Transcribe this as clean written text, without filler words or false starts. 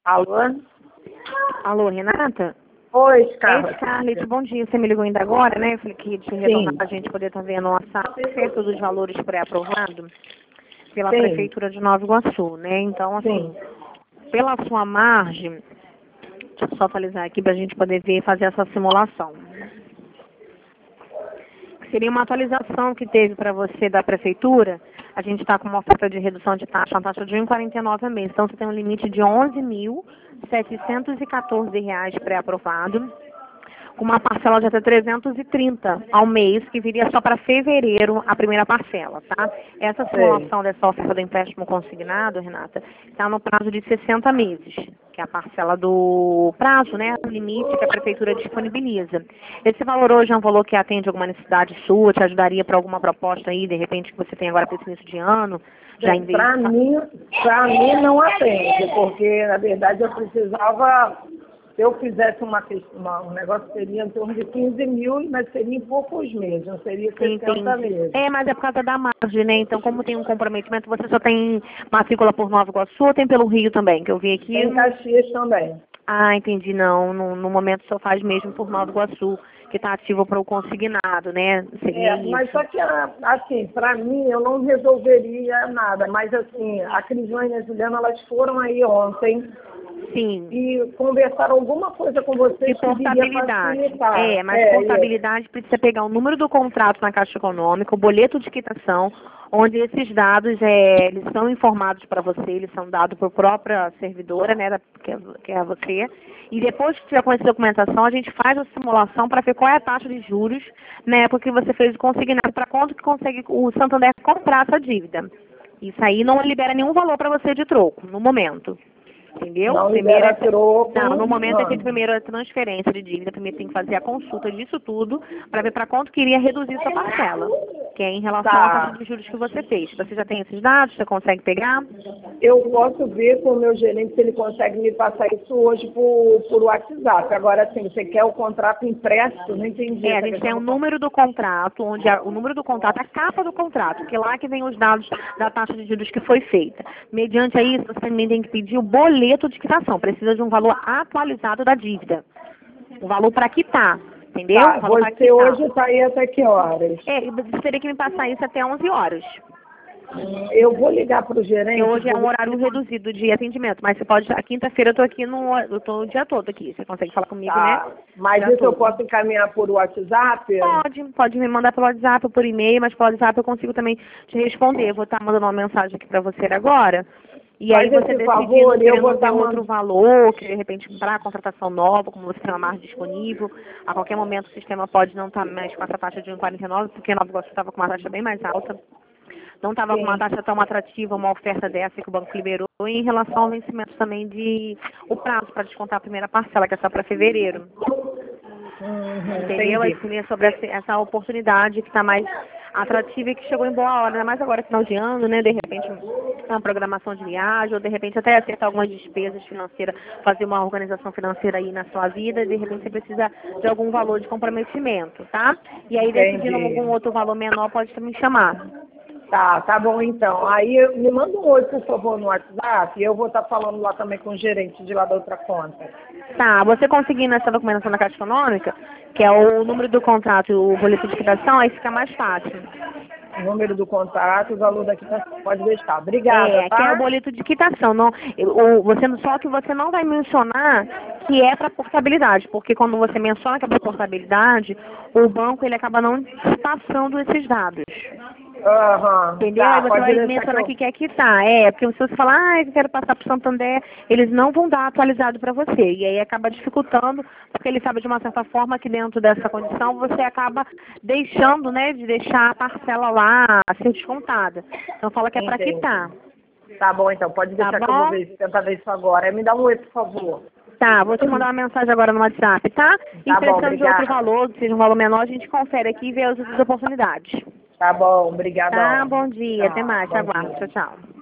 Alô? Alô, Renata? Oi, Ei, Scarlett. Scarlett, bom dia. Você me ligou ainda agora, né? Eu falei que tinha retornar pra gente poder estar vendo o acerto dos valores pré-aprovado pela Sim. Prefeitura de Nova Iguaçu, né? Então, assim, Sim. pela sua margem, deixa eu só atualizar aqui pra gente poder ver e fazer essa simulação. Seria uma atualização que teve para você da Prefeitura. A gente está com uma oferta de redução de taxa, uma taxa de R$ 1,49 a mês. Então, você tem um limite de R$ 11.714 pré-aprovado, com uma parcela de até 330 ao mês, que viria só para fevereiro a primeira parcela, tá? Essa simulação dessa oferta do empréstimo consignado, Renata, está no prazo de 60 meses, que é a parcela do prazo, né, o limite que a Prefeitura disponibiliza. Esse valor hoje é um valor que atende alguma necessidade sua, te ajudaria para alguma proposta aí, de repente, que você tem agora para esse início de ano? Já em vez Para mim não atende, porque, na verdade, eu precisava, se eu fizesse um negócio, seria em torno de 15 mil, mas seria em poucos meses, não seria 60 meses. É, mas é por causa da margem, né? Então, como tem um comprometimento, você só tem matrícula por Nova Iguaçu ou tem pelo Rio também, que eu vi aqui? Em Caxias também. Ah, entendi, não. No momento só faz mesmo por Nova Iguaçu, que está ativo para o consignado, né? Seria isso. Mas só que, assim, para mim, eu não resolveria nada, mas, assim, a Crislane e a Juliana, elas foram aí ontem. Sim. E conversaram alguma coisa com vocês de portabilidade. Mas portabilidade precisa pegar o número do contrato na Caixa Econômica, o boleto de quitação, onde esses dados eles são informados para você, eles são dados por própria servidora, né, que é você. E depois que tiver com essa documentação, a gente faz a simulação para ver qual é a taxa de juros, né, porque você fez o consignado, para quanto que consegue o Santander comprar essa dívida. Isso aí não libera nenhum valor para você de troco, no momento. Entendeu? Não libera troco. Não, no momento é feito primeiro a transferência de dívida, primeiro tem que fazer a consulta disso tudo, para ver para quanto queria reduzir sua parcela, que é em relação à taxa de juros que você fez. Você já tem esses dados? Você consegue pegar? Eu posso ver com o meu gerente se ele consegue me passar isso hoje por WhatsApp. Agora, assim, você quer o contrato impresso? Não entendi. A gente tem o número do contrato, onde o número do contrato, a capa do contrato, que é lá que vem os dados da taxa de juros que foi feita. Mediante a isso, você também tem que pedir o boleto de quitação, precisa de um valor atualizado da dívida. O valor para quitar, entendeu? Tá, você hoje está aí até que horas? Você teria que me passar isso até 11 horas. Eu vou ligar para o gerente. Porque hoje é um horário reduzido de atendimento, mas você pode, a quinta-feira eu tô o dia todo aqui, você consegue falar comigo, né? Mas isso eu posso encaminhar por WhatsApp? Pode me mandar pelo WhatsApp ou por e-mail, mas pelo WhatsApp eu consigo também te responder. Eu vou estar mandando uma mensagem aqui para você agora. E aí você decidindo eu vou dar outro valor, que de repente para a contratação nova, como você tem uma margem disponível, a qualquer momento o sistema pode não estar mais com essa taxa de 1,49, porque Nova Iguaçu estava com uma taxa bem mais alta. Não estava com uma taxa tão atrativa, uma oferta dessa que o banco liberou, e em relação ao vencimento também o prazo para descontar a primeira parcela, que é só para fevereiro. Entendeu? Aí seria sobre essa oportunidade que está mais atrativa e que chegou em boa hora, ainda mais agora final de ano, né? De repente uma programação de viagem, ou de repente até acertar algumas despesas financeiras, fazer uma organização financeira aí na sua vida, e de repente você precisa de algum valor de comprometimento, tá? E aí decidindo algum outro valor menor, pode me chamar. Tá bom então. Aí me manda um oi, por favor, no WhatsApp, e eu vou estar falando lá também com o gerente de lá da outra conta. Tá, você conseguindo essa documentação da Caixa Econômica, que é o número do contrato e o boleto de quitação, aí fica mais fácil. O número do contrato, o valor da quitação, pode deixar. Obrigada, tá? Que é o boleto de quitação. Não, só que você não vai mencionar que é para portabilidade, porque quando você menciona que é para portabilidade, o banco ele acaba não passando esses dados. Entendeu? Aí você vai mencionar que quer quitar. Porque se você falar, eu quero passar para o Santander, eles não vão dar atualizado para você. E aí acaba dificultando, porque ele sabe de uma certa forma que dentro dessa condição você acaba deixando, né, de deixar a parcela lá a ser descontada. Então fala que é para quitar. Tá bom, então. Pode deixar que eu vou tentar ver isso agora. Me dá um oi, por favor. Tá, vou te mandar uma mensagem agora no WhatsApp, tá? E precisando de outro valor, que seja um valor menor, a gente confere aqui e vê as outras oportunidades. Tá bom, obrigada. Tá, bom dia, até mais, te aguardo, tchau.